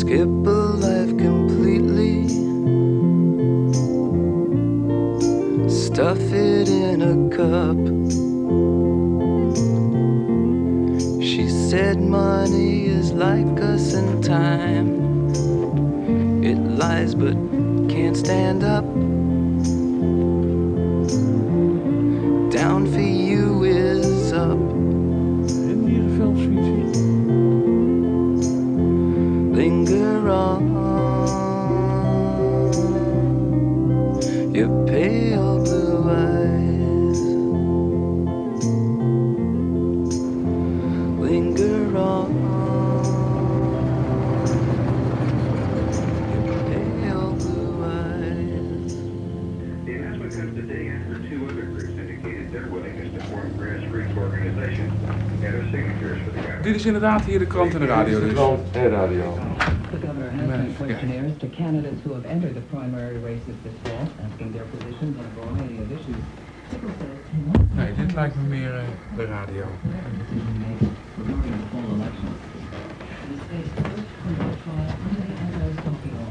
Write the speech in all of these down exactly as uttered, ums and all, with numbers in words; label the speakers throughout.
Speaker 1: skip a life completely, stuff it in a cup. She said money is like us in time. It lies but can't stand up. Down for you is up. Linger on, your pale blue eyes. Linger on, your pale blue eyes.
Speaker 2: The announcement comes the day after two other groups indicated their willingness to form grassroots organizations and their signatures for the government.
Speaker 3: Dit is inderdaad hier de krant en de radio dus.
Speaker 4: Krant en radio.
Speaker 5: The governor has sent questionnaires to candidates who have entered the primary races this fall, asking their positions on a variety of issues. Sickle says cannot.
Speaker 3: Nee, dit lijkt me meer uh, de radio.
Speaker 5: Decision made regarding the fall election. The state's first criminal trial under the anti-stalking law.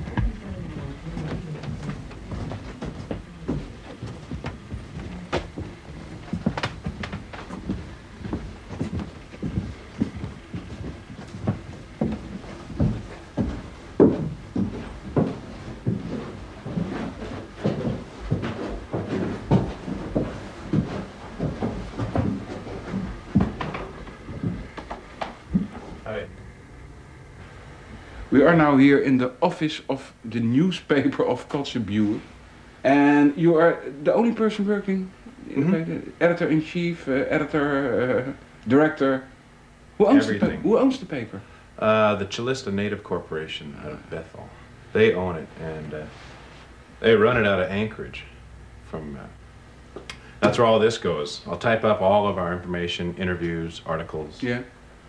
Speaker 3: We are now here in the office of the newspaper of Kotzebue, and you are the only person working, mm-hmm. editor-in-chief, uh, editor, uh, director. Who owns the paper? Who owns the paper?
Speaker 6: Uh, the Chilista Native Corporation out of Bethel. They own it, and uh, they run it out of Anchorage. From uh, that's where all this goes. I'll type up all of our information, interviews, articles,
Speaker 3: yeah,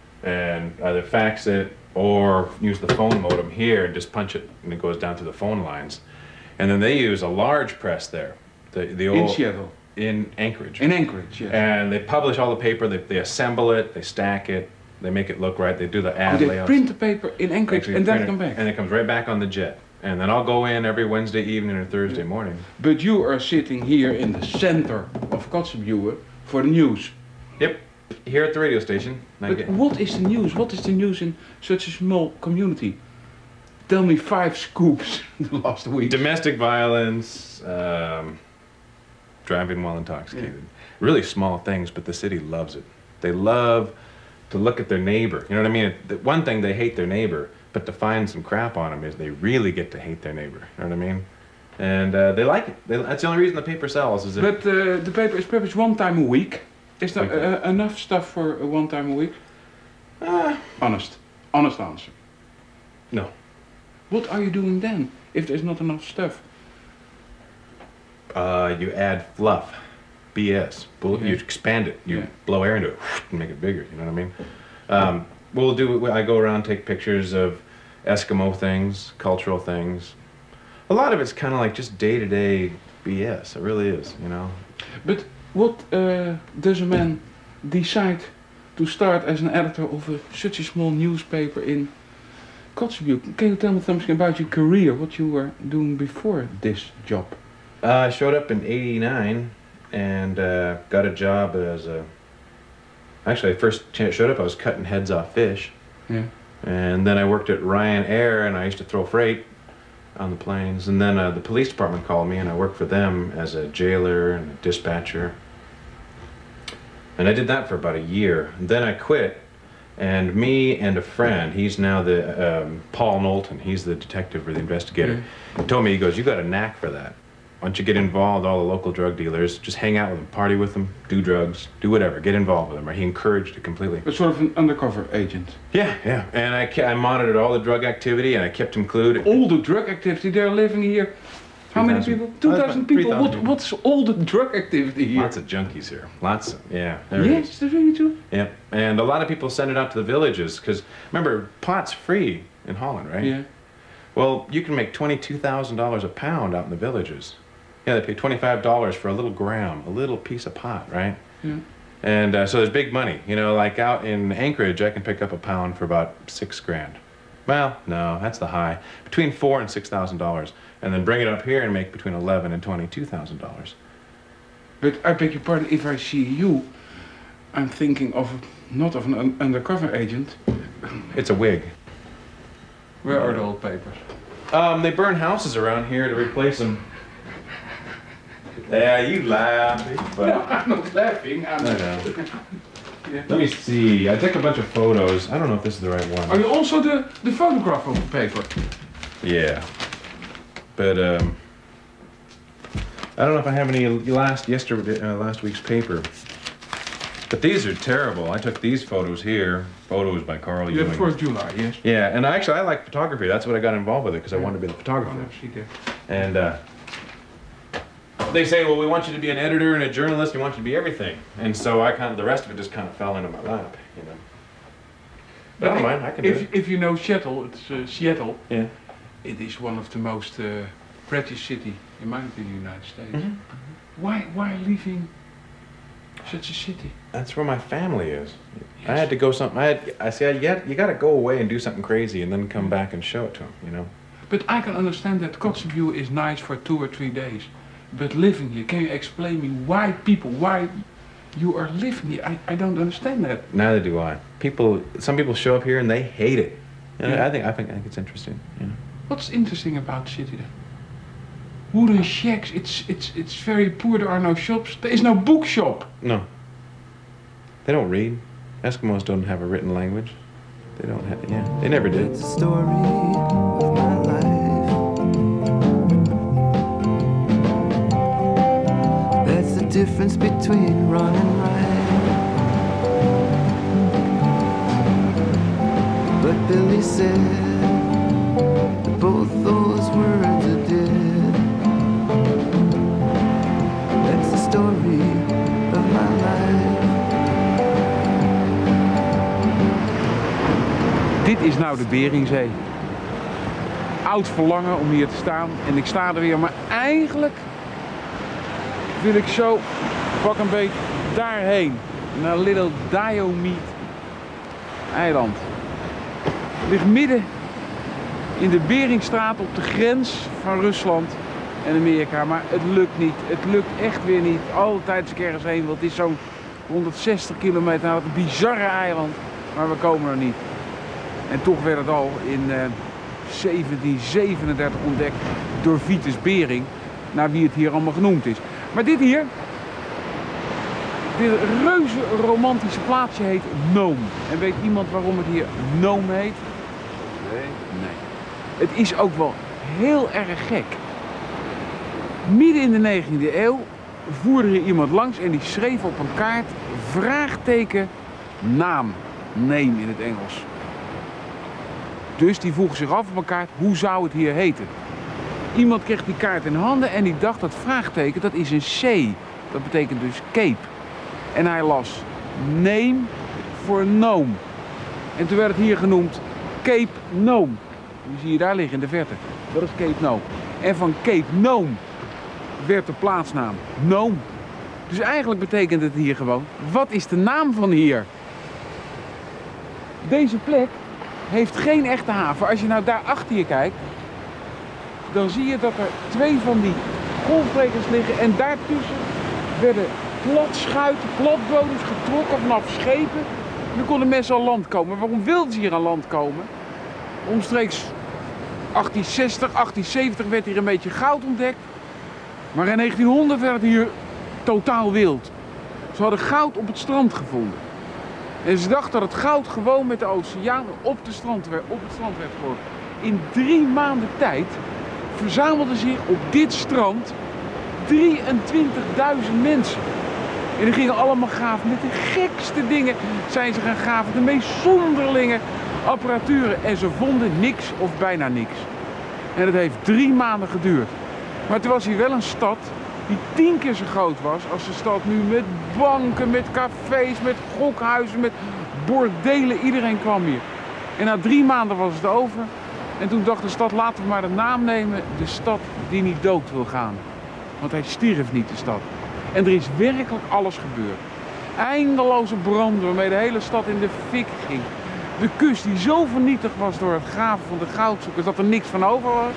Speaker 6: and either fax it or use the phone modem here and just punch it, and it goes down to the phone lines. And then they use a large press there. The, the old,
Speaker 3: in Seattle?
Speaker 6: In Anchorage.
Speaker 3: In Anchorage, yes.
Speaker 6: And they publish all the paper, they, they assemble it, they stack it, they make it look right, they do the ad
Speaker 3: oh, they
Speaker 6: layouts.
Speaker 3: Print the paper in Anchorage
Speaker 6: Actually,
Speaker 3: and then
Speaker 6: it,
Speaker 3: come back?
Speaker 6: And it comes right back on the jet. And then I'll go in every Wednesday evening or Thursday
Speaker 3: yeah.
Speaker 6: morning.
Speaker 3: But you are sitting here in the center of Kotzebue for the news.
Speaker 6: Yep. Here at the radio station.
Speaker 3: But what is the news? What is the news in such a small community? Tell me five scoops the last week.
Speaker 6: Domestic violence, um, driving while intoxicated. Yeah. Really small things, but the city loves it. They love to look at their neighbor. You know what I mean? The one thing, they hate their neighbor, but to find some crap on them is they really get to hate their neighbor. You know what I mean? And uh, they like it. They, that's the only reason the paper sells. Is if
Speaker 3: but uh, the paper is published one time a week. Is there uh, enough stuff for uh, one time a week?
Speaker 6: Uh,
Speaker 3: honest. Honest answer.
Speaker 6: No.
Speaker 3: What are you doing then, if there's not enough stuff?
Speaker 6: Uh, you add fluff. B S. Bull
Speaker 3: yeah.
Speaker 6: You expand it. You
Speaker 3: yeah.
Speaker 6: blow air into it and make it bigger. You know what I mean? Um, we'll do, I go around, take pictures of Eskimo things, cultural things. A lot of it's kind of like just day-to-day B S. It really is, you know?
Speaker 3: But what uh, does a man decide to start as an editor of a, such a small newspaper in Kotzebue? Can you tell me something about your career, what you were doing before this job?
Speaker 6: Uh, I showed up in eighty-nine and uh, got a job as a... Actually, I first showed up, I was cutting heads off fish.
Speaker 3: Yeah.
Speaker 6: And then I worked at Ryanair, and I used to throw freight on the planes. And then uh, the police department called me, and I worked for them as a jailer and a dispatcher. And I did that for about a year. And then I quit, and me and a friend, he's now the, um, Paul Knowlton, he's the detective or the investigator, mm-hmm. he told me, he goes, you got a knack for that. Why don't you get involved with all the local drug dealers, just hang out with them, party with them, do drugs, do whatever, get involved with them. Right? He encouraged it completely.
Speaker 3: But sort of an undercover agent.
Speaker 6: Yeah, yeah. And I, I monitored all the drug activity, and I kept him clued.
Speaker 3: All the drug activity, they're living here. How many people? two thousand people. What, what's all the drug activity here?
Speaker 6: Lots of junkies here. Lots of, yeah.
Speaker 3: Yes, there's really too.
Speaker 6: Yeah, and a lot of people send it out to the villages, because remember, pot's free in Holland, right?
Speaker 3: Yeah.
Speaker 6: Well, you can make twenty-two thousand dollars a pound out in the villages. Yeah, they pay twenty-five dollars for a little gram, a little piece of pot, right?
Speaker 3: Yeah.
Speaker 6: And uh, so there's big money. You know, like out in Anchorage, I can pick up a pound for about six grand. Well, no, that's the high. Between four and six thousand dollars, and then bring it up here and make between eleven and twenty-two thousand dollars.
Speaker 3: But I beg your pardon, if I see you, I'm thinking of not of an un undercover agent.
Speaker 6: It's a wig.
Speaker 3: Where are the old papers?
Speaker 6: Um, they burn houses around here to replace them. Yeah, you laugh. But
Speaker 3: No, I'm not laughing. I'm
Speaker 6: I know.
Speaker 3: Yeah.
Speaker 6: Let me see. I took a bunch of photos. I don't know if this is the right one.
Speaker 3: Are you also the, the photographer of the paper?
Speaker 6: Yeah. But um, I don't know if I have any last yesterday uh, last week's paper. But these are terrible. I took these photos here. Photos by Carl
Speaker 3: Yeah,
Speaker 6: Ewing.
Speaker 3: for July, yes.
Speaker 6: Yeah, and actually I like photography. That's what I got involved with it because I wanted to be the
Speaker 3: Oh,
Speaker 6: photographer.
Speaker 3: no, see there.
Speaker 6: And uh, they say, well, we want you to be an editor and a journalist. We want you to be everything. And so I kind of, the rest of it just kind of fell into my lap, you know. But I don't mind. I can do
Speaker 3: If,
Speaker 6: it.
Speaker 3: if you know Seattle, it's uh, Seattle.
Speaker 6: Yeah.
Speaker 3: It is one of the most uh, pretty city, in my opinion, in the United States.
Speaker 6: Mhm.
Speaker 3: Why, why leaving such a city?
Speaker 6: That's where my family is. I had to go something. I had. I said, yeah, you got to go away and do something crazy, and then come back and show it to them. You know.
Speaker 3: But I can understand that Kotzebue is nice for two or three days. But living here, can you explain me why people, why you are living here? I, I don't understand that.
Speaker 6: Neither do I. People. Some people show up here and they hate it. You know,
Speaker 3: Yeah.
Speaker 6: I think. I think. I think it's interesting. You know.
Speaker 3: What's interesting about the city then? Wooden shacks, it's, it's, it's very poor, there are no shops. There is no bookshop.
Speaker 6: No. They don't read. Eskimos don't have a written language. They don't have. Yeah. They never did.
Speaker 1: It's a story of my life. That's the difference between wrong and right. But Billy said that both those words are dead. That's the story of my life.
Speaker 3: Dit is nou de Beringzee. Oud verlangen om hier te staan en ik sta er weer, maar eigenlijk wil ik zo pak een beetje daarheen. Naar Little Diomede eiland. Het ligt midden in de Beringstraat op de grens van Rusland en Amerika, maar het lukt niet. Het lukt echt weer niet. Altijd als ik ergens heen wil. Het is zo'n honderdzestig kilometer naar het bizarre eiland, maar we komen er niet. En toch werd het al in uh, zeventien zevenendertig ontdekt door Vitus Bering, naar wie het hier allemaal genoemd is. Maar dit hier, dit reuze romantische plaatsje heet Nome. En weet iemand waarom het hier Nome heet? Nee. Nee. Het is ook wel heel erg gek. Midden in de negentiende eeuw voerde hier iemand langs en die schreef op een kaart vraagteken naam. Name in het Engels. Dus die vroeg zich af op een kaart, hoe zou het hier heten? Iemand kreeg die kaart in handen en die dacht dat vraagteken, dat is een C. Dat betekent dus Cape. En hij las name voor Nome. En toen werd het hier genoemd Cape Nome. Die zie je daar liggen in de verte. Dat is Cape Nome. En van Cape Nome werd de plaatsnaam Nome. Dus eigenlijk betekent het hier gewoon, wat is de naam van hier? Deze plek heeft geen echte haven. Als je nou daar achter je kijkt, dan zie je dat er twee van die golfbrekers liggen en daartussen werden platschuiten, platbodems getrokken vanaf schepen. En dan konden mensen aan land komen. Waarom wilden ze hier aan land komen? Omstreeks achttien zestig, achttien zeventig werd hier een beetje goud ontdekt. Maar in negentienhonderd werd het hier totaal wild. Ze hadden goud op het strand gevonden. En ze dachten dat het goud gewoon met de oceaan op, de strand werd, op het strand werd gegooid. In drie maanden tijd verzamelden zich op dit strand drieëntwintigduizend mensen. En die gingen allemaal graven met de gekste dingen. Zijn ze gaan graven, de meest zonderlinge apparaturen. En ze vonden niks of bijna niks. En het heeft drie maanden geduurd. Maar toen was hier wel een stad die tien keer zo groot was als de stad nu, met banken, met cafés, met gokhuizen, met bordelen. Iedereen kwam hier. En na drie maanden was het over. En toen dacht de stad, laten we maar de naam nemen, de stad die niet dood wil gaan. Want hij stierf niet, de stad. En er is werkelijk alles gebeurd. Eindeloze branden waarmee de hele stad in de fik ging. De kust die zo vernietigd was door het graven van de goudzoekers dat er niks van over was.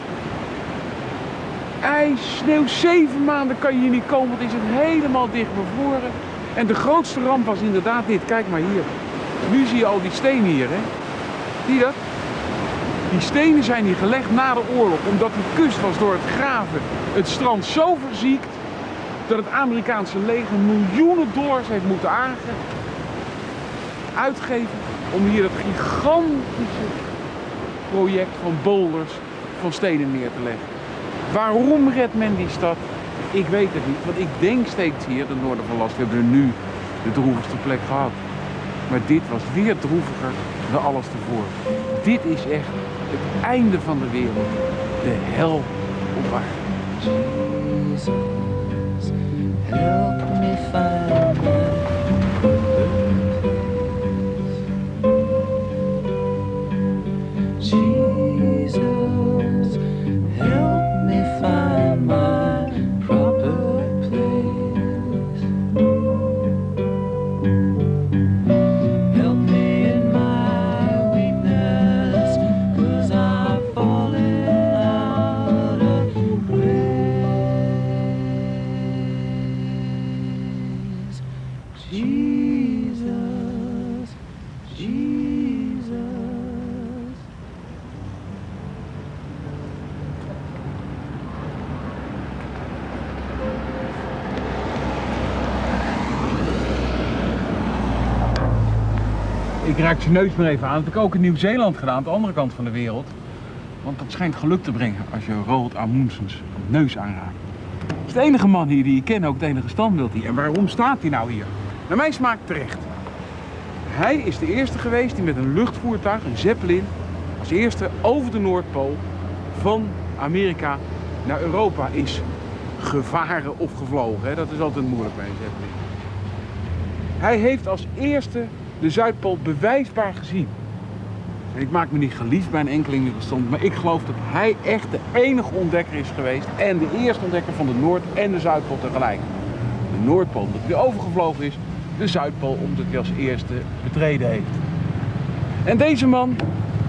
Speaker 3: IJs, sneeuw, zeven maanden kan je hier niet komen, want is het helemaal dicht bevroren. En de grootste ramp was inderdaad dit, kijk maar hier. Nu zie je al die stenen hier, hè. Zie je dat? Die stenen zijn hier gelegd na de oorlog, omdat de kust was door het graven het strand zo verziekt dat het Amerikaanse leger miljoenen dollars heeft moeten aange uitgeven om hier dat gigantische project van boulders, van stenen neer te leggen. Waarom redt men die stad? Ik weet het niet, want ik denk steeds hier, de noorden van Last, we hebben er nu de droevigste plek gehad. Maar dit was weer droeviger dan alles tevoren. Dit is echt het einde van de wereld, de hel op aarde.
Speaker 1: Jesus, help me find my Jesus, help me find my proper place. Help me in my weakness, 'cause I've fallen out of grace. Jesus, Jesus.
Speaker 3: Ik raak je neus maar even aan. Dat heb ik ook in Nieuw-Zeeland gedaan, aan de andere kant van de wereld. Want dat schijnt geluk te brengen als je Roald Amundsens neus aanraakt. Het is de enige man hier die ik ken, ook het enige standbeeld hier. En waarom staat hij nou hier? Naar mijn smaak terecht. Hij is de eerste geweest die met een luchtvoertuig, een Zeppelin, als eerste over de Noordpool van Amerika naar Europa is gevaren of gevlogen. Hè? Dat is altijd moeilijk bij een Zeppelin. Hij heeft als eerste de Zuidpool bewijsbaar gezien. En ik maak me niet geliefd bij een enkeling stond, maar ik geloof dat hij echt de enige ontdekker is geweest en de eerste ontdekker van de Noord- en de Zuidpool tegelijk. De Noordpool omdat hij overgevlogen is, de Zuidpool omdat hij als eerste betreden heeft. En deze man,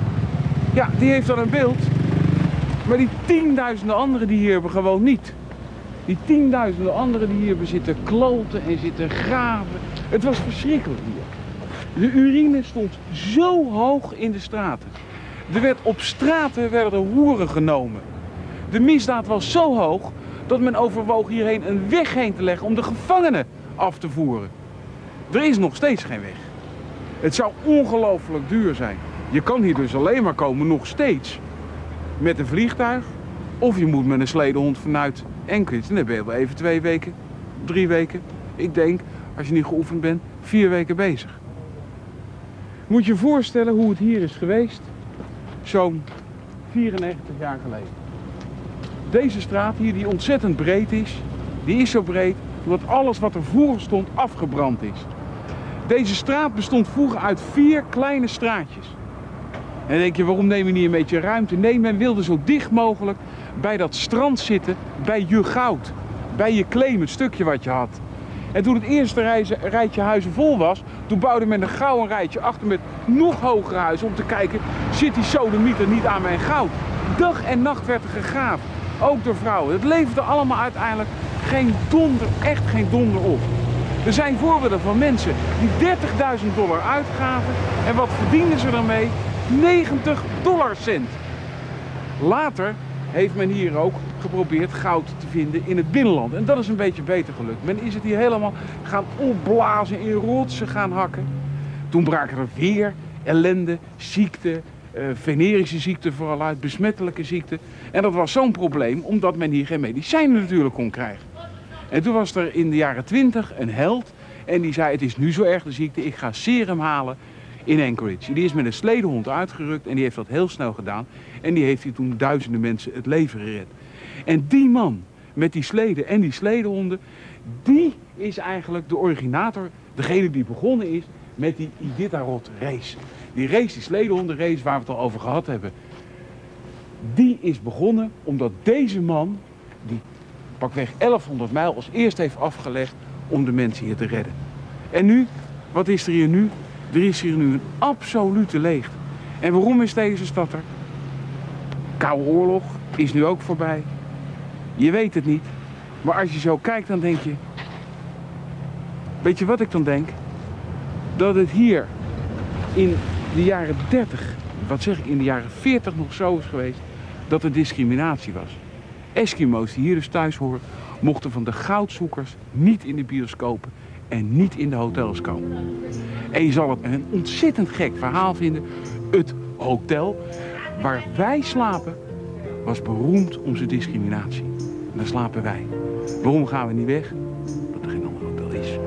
Speaker 3: ja, die heeft dan een beeld, maar die tienduizenden anderen die hier hebben gewoon niet. Die tienduizenden anderen die hier hebben zitten kloten en zitten graven. Het was verschrikkelijk hier. De urine stond zo hoog in de straten. Er werd op straten werden er hoeren genomen. De misdaad was zo hoog dat men overwoog hierheen een weg heen te leggen om de gevangenen af te voeren. Er is nog steeds geen weg. Het zou ongelooflijk duur zijn. Je kan hier dus alleen maar komen, nog steeds, met een vliegtuig. Of je moet met een sledehond vanuit Anchorage. En dan ben je wel even twee weken, drie weken. Ik denk, als je niet geoefend bent, vier weken bezig. Moet je je voorstellen hoe het hier is geweest, zo'n vierennegentig jaar geleden. Deze straat hier, die ontzettend breed is, die is zo breed omdat alles wat er vroeger stond afgebrand is. Deze straat bestond vroeger uit vier kleine straatjes. En dan denk je, waarom neem je niet een beetje ruimte? Nee, men wilde zo dicht mogelijk bij dat strand zitten, bij je goud, bij je claim, het stukje wat je had. En toen het eerste reizen, rijtje huizen vol was, toen bouwde men een gouden rijtje achter met nog hogere huizen om te kijken, zit die sodemieter niet aan mijn goud? Dag en nacht werd er gegraven, ook door vrouwen. Het leverde allemaal uiteindelijk geen donder, echt geen donder op. Er zijn voorbeelden van mensen die dertigduizend dollar uitgaven en wat verdienden ze daarmee? negentig dollar cent. Later heeft men hier ook geprobeerd goud te vinden in het binnenland. En dat is een beetje beter gelukt. Men is het hier helemaal gaan opblazen, in rotsen gaan hakken. Toen braken er weer ellende, ziekte, uh, venerische ziekte vooral uit, besmettelijke ziekte. En dat was zo'n probleem omdat men hier geen medicijnen natuurlijk kon krijgen. En toen was er in de jaren twintig een held en die zei, het is nu zo erg de ziekte, ik ga serum halen in Anchorage. Die is met een sledehond uitgerukt en die heeft dat heel snel gedaan. En die heeft hier toen duizenden mensen het leven gered. En die man met die sleden en die sledehonden, die is eigenlijk de originator, degene die begonnen is met die Iditarod race. Die race, die sledehonden race waar we het al over gehad hebben, die is begonnen omdat deze man, die pakweg elfhonderd mijl als eerst heeft afgelegd om de mensen hier te redden. En nu, wat is er hier nu? Er is hier nu een absolute leegte. En waarom is deze stad er? Koude oorlog is nu ook voorbij. Je weet het niet. Maar als je zo kijkt, dan denk je... Weet je wat ik dan denk? Dat het hier in de jaren dertig, wat zeg ik, in de jaren veertig nog zo is geweest, dat er discriminatie was. Eskimo's die hier dus thuis horen, mochten van de goudzoekers niet in de bioscopen en niet in de hotels komen. En je zal het een ontzettend gek verhaal vinden. Het hotel waar wij slapen was beroemd om zijn discriminatie. En daar slapen wij. Waarom gaan we niet weg? Dat er geen ander hotel is.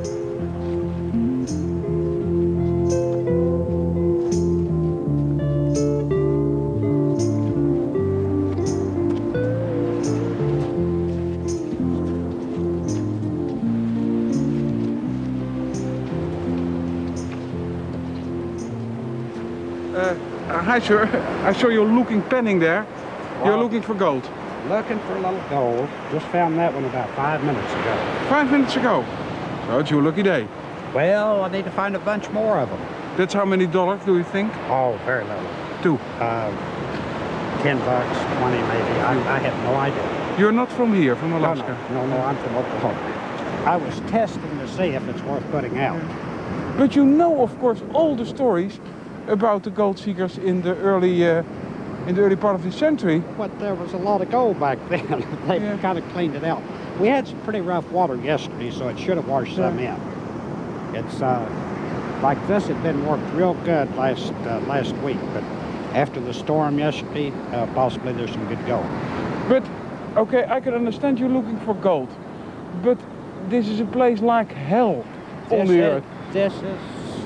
Speaker 3: Uh, hi sir, I saw you looking penning there. You're looking for gold.
Speaker 4: Looking for a little gold. Just found that one about five minutes ago.
Speaker 3: Five minutes ago. So it's your lucky day.
Speaker 4: Well, I need to find a bunch more of them.
Speaker 3: That's how many dollars do you think?
Speaker 4: Oh, very little.
Speaker 3: Two.
Speaker 4: Uh, ten bucks, twenty maybe. I, I have no idea.
Speaker 3: You're not from here, from
Speaker 4: No,
Speaker 3: Alaska?
Speaker 4: no, no, no, I'm from Oklahoma. I was testing to see if it's worth putting out.
Speaker 3: But you know, of course, all the stories about the gold seekers in the early, uh, in the early part of the century.
Speaker 4: But there was a lot of gold back then. They
Speaker 3: Yeah.
Speaker 4: kind of cleaned it out. We had some pretty rough water yesterday, so it should have washed some in. It's uh, like this had been worked real good last uh, last week, but after the storm yesterday, uh, possibly there's some good gold.
Speaker 3: But, okay, I can understand you looking for gold. But this is a place like hell on
Speaker 4: This
Speaker 3: the
Speaker 4: is,
Speaker 3: earth.
Speaker 4: this is,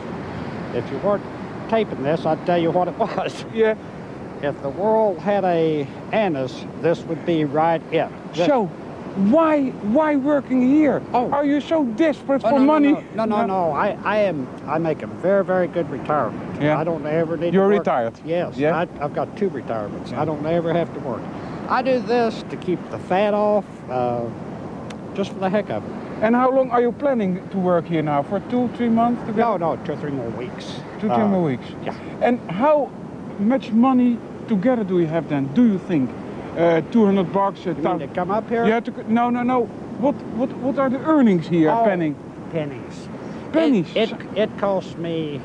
Speaker 4: if you weren't taping this, I'd tell you what it was.
Speaker 3: Yeah.
Speaker 4: If the world had a anise, this would be right it. This-
Speaker 3: So, why, why working here?
Speaker 4: Oh.
Speaker 3: Are you so desperate
Speaker 4: Oh,
Speaker 3: for
Speaker 4: no,
Speaker 3: money?
Speaker 4: No, no, no, no. I, I am. I make a very, very good retirement.
Speaker 3: Yeah.
Speaker 4: I don't ever need.
Speaker 3: You're
Speaker 4: to work.
Speaker 3: retired?
Speaker 4: Yes.
Speaker 3: Yeah.
Speaker 4: I, I've got two retirements. I don't ever have to work. I do this to keep the fat off, uh, just for the heck of it.
Speaker 3: And how long are you planning to work here now? For two, three months? To
Speaker 4: No, no, two or three more weeks.
Speaker 3: Two, three
Speaker 4: Uh,
Speaker 3: more weeks.
Speaker 4: Yeah.
Speaker 3: And how much money together do you have then? Do you think? Uh, two hundred bucks a
Speaker 4: You mean
Speaker 3: ton?
Speaker 4: to come up here?
Speaker 3: You have to, no, no, no. What, what, what are the earnings here,
Speaker 4: Oh,
Speaker 3: Penning?
Speaker 4: Pennies.
Speaker 3: Pennies?
Speaker 4: It, it, it costs me.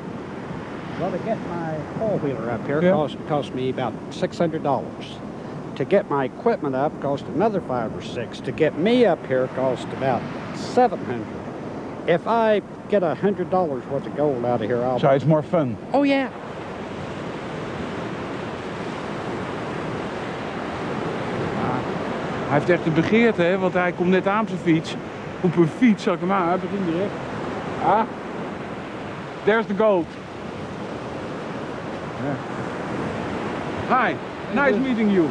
Speaker 4: Well, to get my four-wheeler up here
Speaker 3: Yeah.
Speaker 4: cost cost me about six hundred dollars. To get my equipment up cost another five or six. To get me up here cost about seven hundred. If I get a hundred dollars worth of gold out of here, I'll.
Speaker 3: So it's more fun.
Speaker 4: Oh yeah.
Speaker 3: Hij heeft echt een begeerte, hè, want hij komt net aan op zijn fiets. Op een fiets, zal ik hem aan, hij begint direct. Ah, there's the gold. Yeah. Hi, nice meeting you.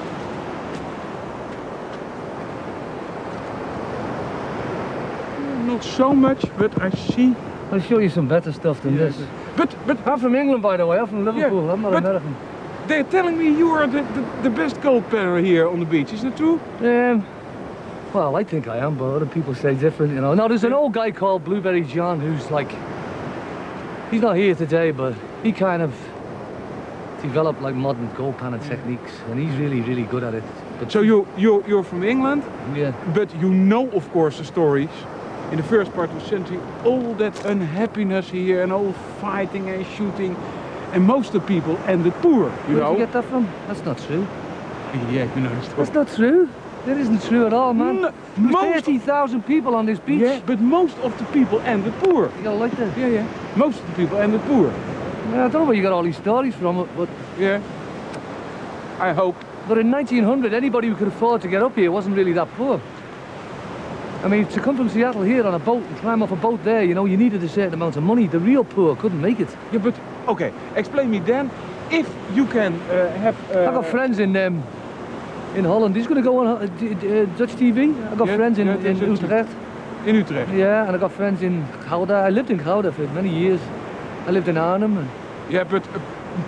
Speaker 3: Not so much, but I see.
Speaker 7: I'll show you some better stuff than this.
Speaker 3: But, but
Speaker 7: I'm from England, by the way. I'm from Liverpool.
Speaker 3: Yeah,
Speaker 7: I'm not
Speaker 3: but-
Speaker 7: American.
Speaker 3: they're telling me you are the, the, the best gold peddler here on the beach. Is that true?
Speaker 7: Um, well, I think I am, but other people say different, you know. Now, there's an old guy called Blueberry John who's like, he's not here today, but he kind of developed like modern gold panning techniques, and he's really, really good at it. But
Speaker 3: So you, you, you're from England,
Speaker 7: yeah,
Speaker 3: but you know, of course, the stories. In the first part of the century, all that unhappiness here and all fighting and shooting, and most of the people ended poor, you
Speaker 7: where
Speaker 3: know.
Speaker 7: did you get that from? That's not true.
Speaker 3: Yeah, you know the story.
Speaker 7: That's not true. That isn't true at all, man.
Speaker 3: No,
Speaker 7: There's
Speaker 3: most-
Speaker 7: thirty thousand people on this beach.
Speaker 3: Yeah, but most of the people ended poor.
Speaker 7: You gotta like that.
Speaker 3: Yeah, yeah. Most of the people ended poor.
Speaker 7: Yeah, I don't know where you got all these stories from, but
Speaker 3: Yeah. I hope.
Speaker 7: But in nineteen hundred, anybody who could afford to get up here wasn't really that poor. I mean, to come from Seattle here on a boat and climb off a boat there, you know, you needed a certain amount of money. The real poor couldn't make it.
Speaker 3: Yeah, but okay. Explain me then, if you can uh, have. Uh,
Speaker 7: I've got friends in um, in Holland. He's going to go on uh, D- D- uh, Dutch T V. I've got
Speaker 3: Yeah,
Speaker 7: friends in,
Speaker 3: yeah,
Speaker 7: in
Speaker 3: Dutch T V.
Speaker 7: Utrecht.
Speaker 3: in Utrecht.
Speaker 7: Yeah, and I got friends in Gouda. I lived in Gouda for many years. I lived in Arnhem. And
Speaker 3: Yeah, but. Uh,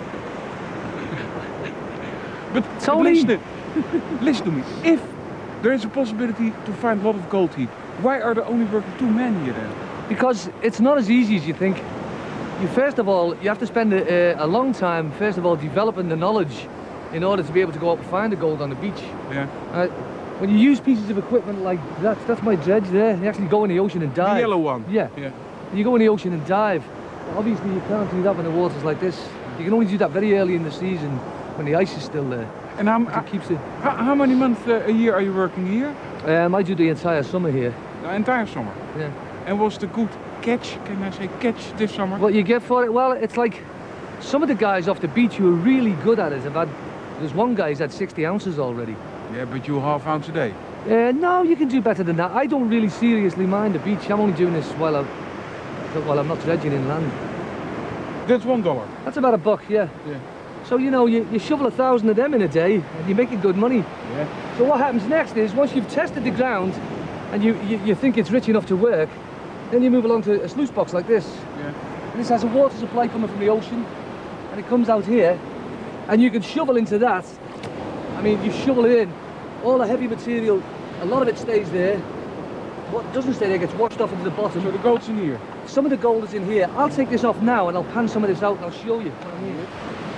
Speaker 3: but
Speaker 7: Tony!
Speaker 3: listen, listen to me. If there is a possibility to find a lot of gold here, why are there only working two men here then?
Speaker 7: because it's not as easy as you think. you first of all, you have to spend a, a long time, first of all, developing the knowledge in order to be able to go up and find the gold on the beach.
Speaker 3: Yeah.
Speaker 7: Uh, when you use pieces of equipment like that, that's my dredge there, you actually go in the ocean and dive.
Speaker 3: The yellow one?
Speaker 7: Yeah.
Speaker 3: Yeah.
Speaker 7: You go in the ocean and dive. Obviously you can't do that when the water's like this. You can only do that very early in the season when the ice is still there.
Speaker 3: And how,
Speaker 7: It keeps it.
Speaker 3: how, how many months uh, a year are you working here?
Speaker 7: Um, I do the entire summer here.
Speaker 3: The entire summer.
Speaker 7: Yeah.
Speaker 3: And was the good catch, can I say catch this summer?
Speaker 7: What you get for it? Well, it's like some of the guys off the beach who are really good at it have had. There's one guy who's had sixty ounces already.
Speaker 3: Yeah, but you half ounce a day.
Speaker 7: Uh, no, you can do better than that. I don't really seriously mind the beach. I'm only doing this while I'm while I'm not dredging inland.
Speaker 3: That's one dollar.
Speaker 7: That's about a buck, yeah.
Speaker 3: Yeah.
Speaker 7: So you know, you, you shovel a thousand of them in a day, and you're making good money.
Speaker 3: Yeah.
Speaker 7: So what happens next is once you've tested the ground, and you, you you think it's rich enough to work, then you move along to a sluice box like this.
Speaker 3: Yeah.
Speaker 7: This has a water supply coming from the ocean, and it comes out here, and you can shovel into that. I mean, you shovel it in, all the heavy material, a lot of it stays there. What doesn't stay there gets washed off into the bottom.
Speaker 3: So the gold's in here.
Speaker 7: Some of the gold is in here. I'll take this off now, and I'll pan some of this out, and I'll show you what I mean.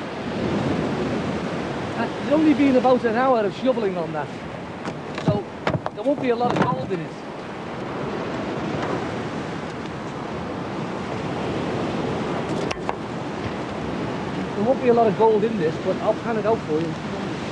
Speaker 7: Uh, There's only been about an hour of shoveling on that, so there won't be a lot of gold in it. There won't be a lot of gold in this, but I'll pan it out for you.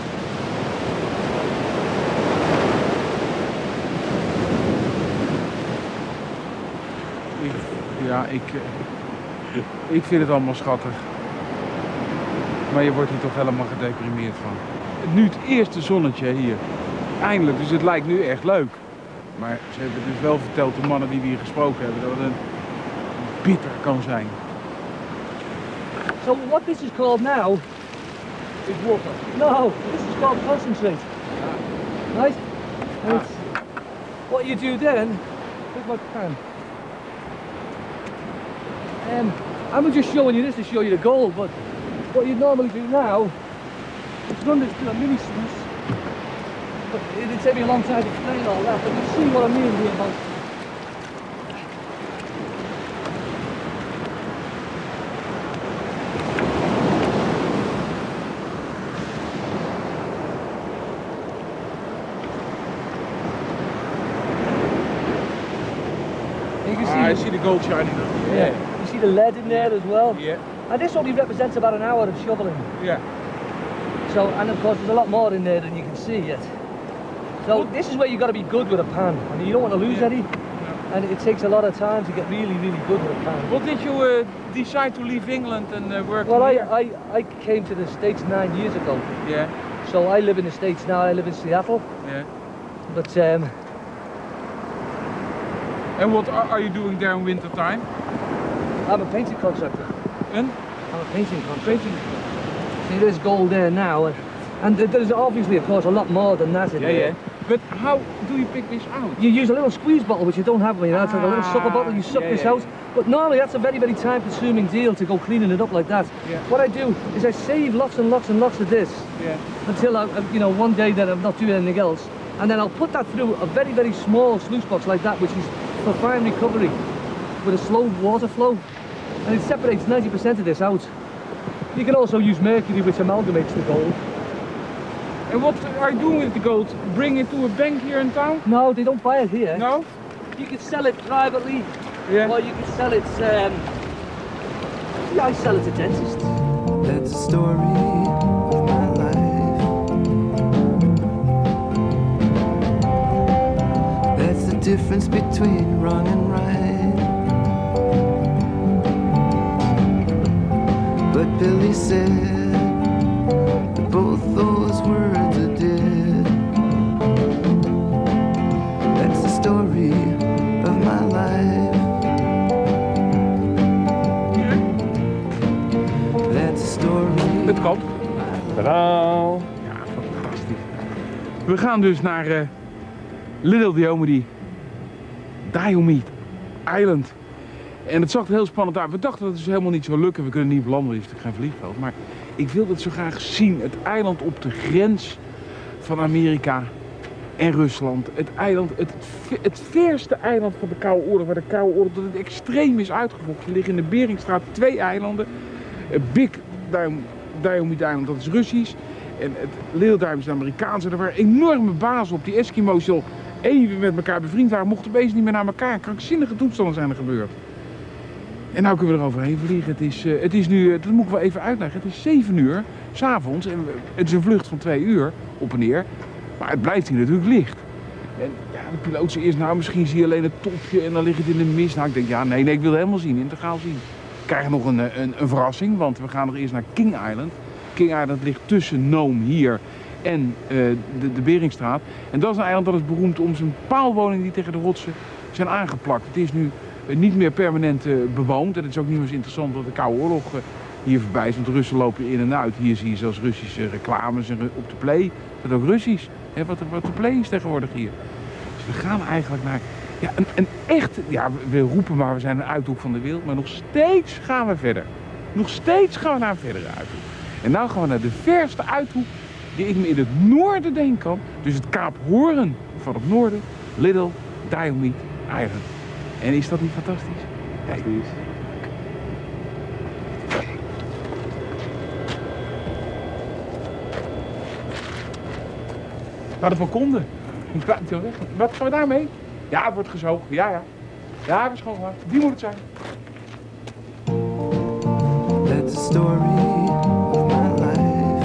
Speaker 3: Ik, ja, ik, uh, ik vind het allemaal schattig. Maar je wordt hier toch helemaal gedeprimeerd van. Nu het eerste zonnetje hier. Eindelijk, dus het lijkt nu echt leuk. Maar ze hebben dus wel verteld, de mannen die we hier gesproken hebben, dat het een bitter kan zijn.
Speaker 7: So what this is called now is water. No, this is called concentrate. Right? And it's, what you do then, with my pan. Um, I'm just showing you this to show you the gold, but what you normally do now is run this through a mini sluice. But it'd take me a long time to explain all that, but you see what I mean here about. You can see,
Speaker 3: Ah, I see the gold shining up.
Speaker 7: yeah, you see the lead in there as well.
Speaker 3: Yeah.
Speaker 7: And this only represents about an hour of shoveling.
Speaker 3: Yeah.
Speaker 7: So, and of course there's a lot more in there than you can see yet. So this is where you've got to be good with a pan. I mean, you don't want to lose
Speaker 3: Yeah.
Speaker 7: any. And it takes a lot of time to get really, really good with a pan.
Speaker 3: What did you uh, decide to leave England and uh, work
Speaker 7: Well, I,
Speaker 3: here?
Speaker 7: I, I came to the States nine years ago.
Speaker 3: Yeah,
Speaker 7: So I live in the States now, I live in Seattle.
Speaker 3: yeah.
Speaker 7: But um,
Speaker 3: And what are, are you doing there in winter time?
Speaker 7: I'm a painting contractor.
Speaker 3: And?
Speaker 7: I'm a painting contractor. See, there's gold there now. And, and th- there's obviously, of course, a lot more than that in there.
Speaker 3: But how do you pick this out?
Speaker 7: You use a little squeeze bottle, which you don't have when you're out. It's like a little
Speaker 3: Ah,
Speaker 7: sucker bottle, you suck
Speaker 3: yeah,
Speaker 7: this
Speaker 3: yeah,
Speaker 7: out. But normally that's a very, very time consuming deal to go cleaning it up like that.
Speaker 3: Yeah.
Speaker 7: What I do is I save lots and lots and lots of this
Speaker 3: Yeah.
Speaker 7: until, I, you know, one day that I'm not doing anything else. And then I'll put that through a very, very small sluice box like that, which is for fine recovery with a slow water flow. And it separates ninety percent of this out. You can also use mercury, which amalgamates the gold.
Speaker 3: And what are you doing with the gold? Bring it to a bank here in town?
Speaker 7: No, they don't buy it here.
Speaker 3: No?
Speaker 7: You can sell it privately,
Speaker 3: Yeah.
Speaker 7: or you can sell it, um, yeah, I sell it to dentists.
Speaker 1: That's the story of my life. That's the difference between wrong and right. But Billy said that both those words are dead. That's the story of my life. That's the story.
Speaker 3: Het kan.
Speaker 6: Tadaa!
Speaker 3: Ja, fantastisch. We gaan dus naar uh, Little Diomede Diomede Island. En het zag er heel spannend uit. We dachten dat het dus helemaal niet zou lukken. We kunnen niet belanden, er is natuurlijk geen vliegveld. Maar ik wil het zo graag zien. Het eiland op de grens van Amerika en Rusland. Het eiland, het, het verste eiland van de Koude Oorlog, waar de Koude Oorlog tot het extreem is uitgevochten. Er liggen in de Beringstraat twee eilanden. Big Diomede Eiland, dat is Russisch. En het Little Diomede is het Amerikaanse. Er waren enorme bazen op. Die Eskimo's die al even met elkaar bevriend waren, mochten opeens niet meer naar elkaar. Krankzinnige toestanden zijn er gebeurd. En nou kunnen we er overheen vliegen. Het is, uh, het is nu, dat moet ik wel even uitleggen, het is zeven uur, 's avonds. En het is een vlucht van twee uur, op en neer. Maar het blijft hier natuurlijk licht. En ja, de piloot zei eerst, nou misschien zie je alleen het topje en dan ligt het in de mist. Nou, ik denk, ja nee, nee, ik wil het helemaal zien, integraal zien. We krijgen nog een, een, een verrassing, want we gaan nog eerst naar King Island. King Island ligt tussen Nome hier en uh, de, de Beringstraat. En dat is een eiland dat is beroemd om zijn paalwoningen die tegen de rotsen zijn aangeplakt. Het is nu uh, niet meer permanent uh, bewoond en het is ook niet meer zo interessant dat de Koude Oorlog uh, hier voorbij is. Want de Russen lopen in en uit. Hier zie je zelfs Russische reclames en op de play. Dat ook Russisch. Hè, wat, wat de play is tegenwoordig hier. Dus we gaan eigenlijk naar ja, een, een echt, ja we roepen maar we zijn een uithoek van de wereld, maar nog steeds gaan we verder. Nog steeds gaan we naar een verdere uithoek. En nu gaan we naar de verste uithoek die ik me in het noorden denk kan. Dus het Kaap Hoorn van het noorden, Little Diomede Island. En is dat niet fantastisch? Kijk. Nou, dat wel konden. Wat gaan we daarmee? Ja, het wordt gezogen. Ja, ja. Ja, we schoongemaakt. Die moet het zijn.
Speaker 1: That's the story of my life.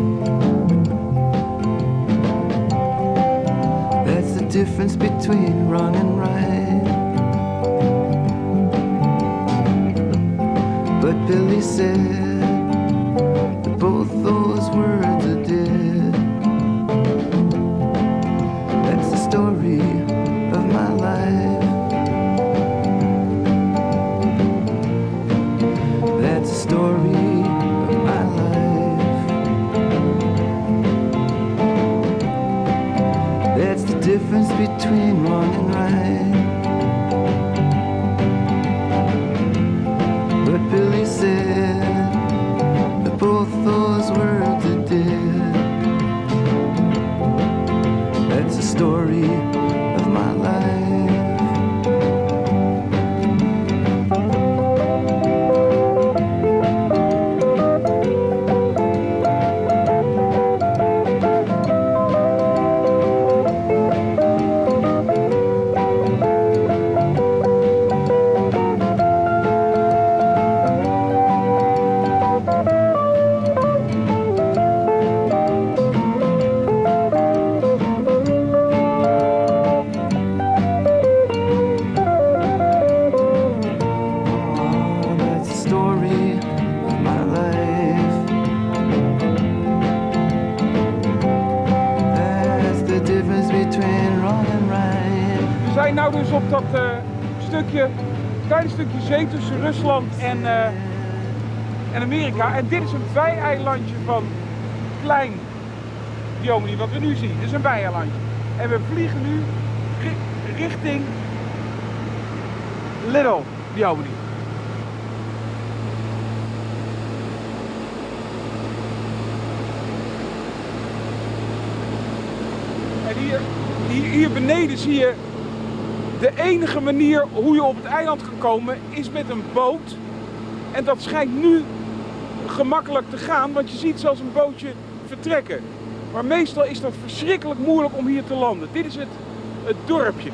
Speaker 1: That's the difference between wrong and right. But Billy said that both those words are dead. That's the story of my life. That's the story of my life. That's the difference between wrong and right. But Billy said that both those words are dead. That's the story of my life.
Speaker 3: We zijn nou dus op dat uh, stukje, kleine stukje zee tussen Rusland en, uh, en Amerika. En dit is een bijeilandje van Klein Diomede, wat we nu zien. Dit is een bijeilandje. En we vliegen nu ri richting Little Diomede. En hier, hier, hier beneden zie je de enige manier hoe je op het eiland kan komen is met een boot. En dat schijnt nu gemakkelijk te gaan, want je ziet zelfs een bootje vertrekken. Maar meestal is dat verschrikkelijk moeilijk om hier te landen. Dit is het, het dorpje.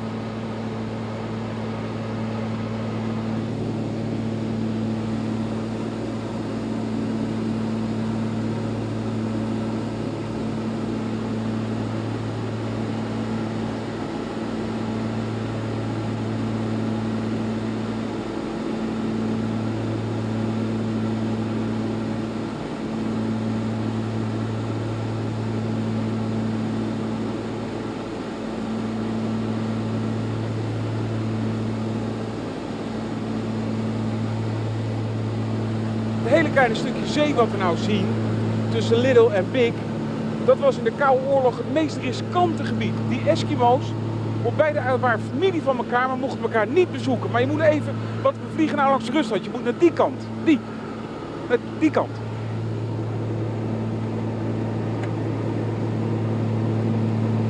Speaker 3: Het hele kleine stukje zee wat we nou zien, tussen Little en Big, dat was in de Koude Oorlog het meest riskante gebied. Die Eskimo's, op beide eiland waren familie van elkaar, maar mochten elkaar niet bezoeken. Maar je moet even, want we vliegen nou langs Rusland, je moet naar die kant, die, naar die kant. Het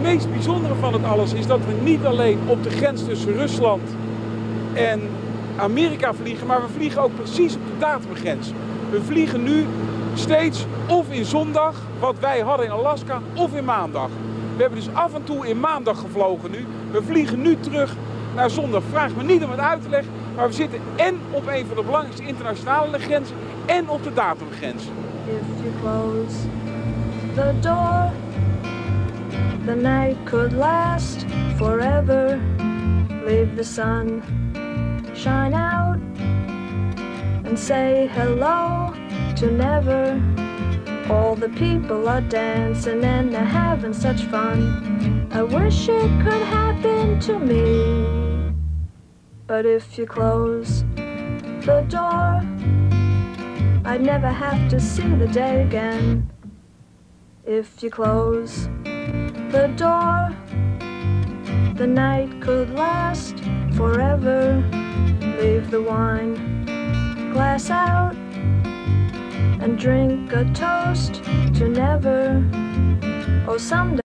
Speaker 8: meest bijzondere van het alles is dat we niet alleen op de grens tussen Rusland en Amerika vliegen, maar we vliegen ook precies op de datumgrens. We vliegen nu steeds of in zondag, wat wij hadden in Alaska, of in maandag. We hebben dus af en toe in maandag gevlogen nu. We vliegen nu terug naar zondag. Vraag me niet om het uit te leggen, maar we zitten en op een van de belangrijkste internationale grenzen en op de datumgrens.
Speaker 9: If you close the door, the night could last forever. Leave the sun shine out and say hello to never. All the people are dancing and they're having such fun. I wish it could happen to me. But if you close the door, I'd never have to see the day again. If you close the door, the night could last forever. Leave the wine glass out and drink a toast to never. Oh, someday